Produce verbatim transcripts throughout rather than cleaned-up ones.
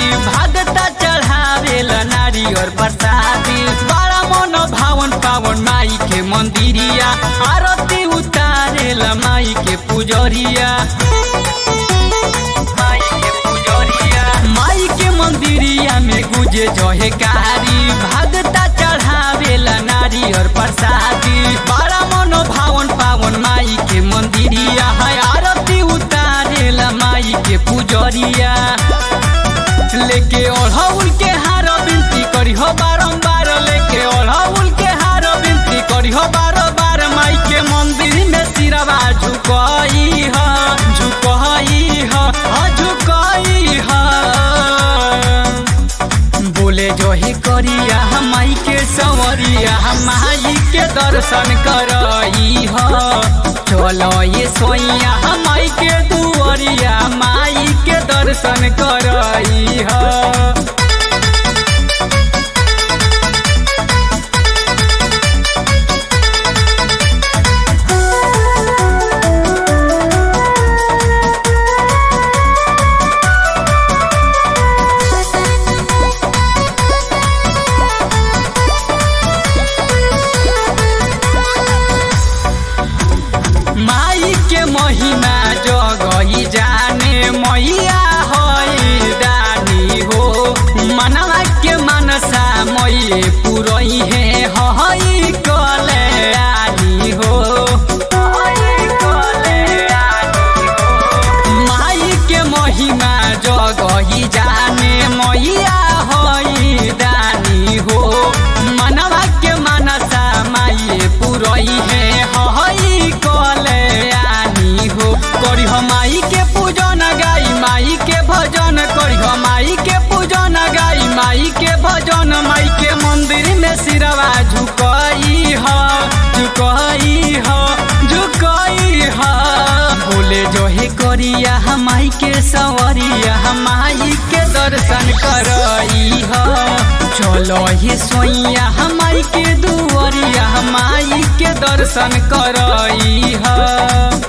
भागता चढ़ावेल नारी और प्रसादी बड़ा मन भावन पावन माई के मंदिरिया आरती उतारेल माई के पुजरिया माई के पुजरिया माई के मंदिरिया में गुजे जयकारी भागता चढ़ावेल नारी और प्रसादी बड़ा मन भावन पावन माई के मंदिरिया है आरती उतारेल माई के पुजरिया लेके ओढ़ौल के हार बिनती करी हो बारंबार लेके ओढ़ौल के हार बिनती करी हो बार बार माई के मंदिर में सिरवा झुकई ह झुकई ह झुकई ह बोले जो ही करिया माई के संवरिया माई के दर्शन करई ह चलो ये सोइया माई के दुआरिया माई के दर्शन करई ह माई के महिमा जगही जाने मैया हई दानी हो मनवा के मनसा मैये पुरई है हई कल्याणी हो माई के महिमा जगही जाने मैया हई दानी हो मनवा के मनसा मैये पुरई है हई कल्याणी हो करी माई के पूजन गाई माई के भजन करी माई के पूजन गाई माई के भजन माई के मंदिर में सिरवा झुकई ह झुकई ह झुकई ह बोले जो हे करिया माई के संवरिया माई के दर्शन करई ह चलो ही सोइया माई के दुआरिया माई के दर्शन करई ह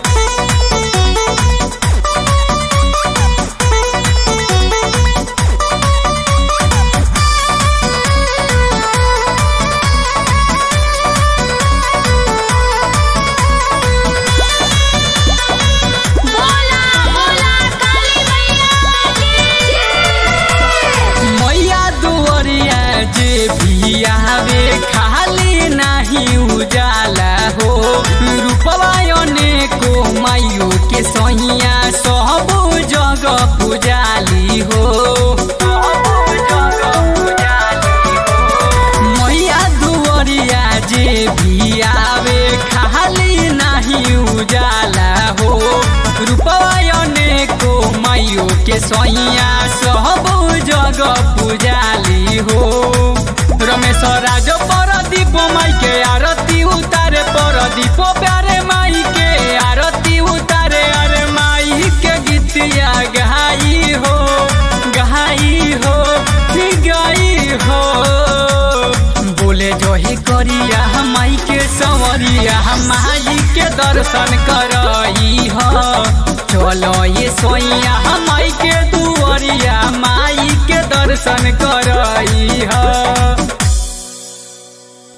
आवे खाली नहीं उजाला हो रूपवायने को माइयो के सोहिया सब जगह पुजाली हो मैया दुआरिया जे भी आवे खाली नहीं उजाला हो रूपवायने को माइयो के सोहिया सब जगह पुजाली हो रमेश राजो परदीप माई के आरती उतारे परदीप प्यारे माई के आरती उतारे अरे माई के गीतिया गहाई हो गहाई हो गई हो बोले जो ही करिया माई के संवरिया माई के दर्शन करई ह चलो ये सोइया माई के दुआरिया माई के दर्शन करई ह।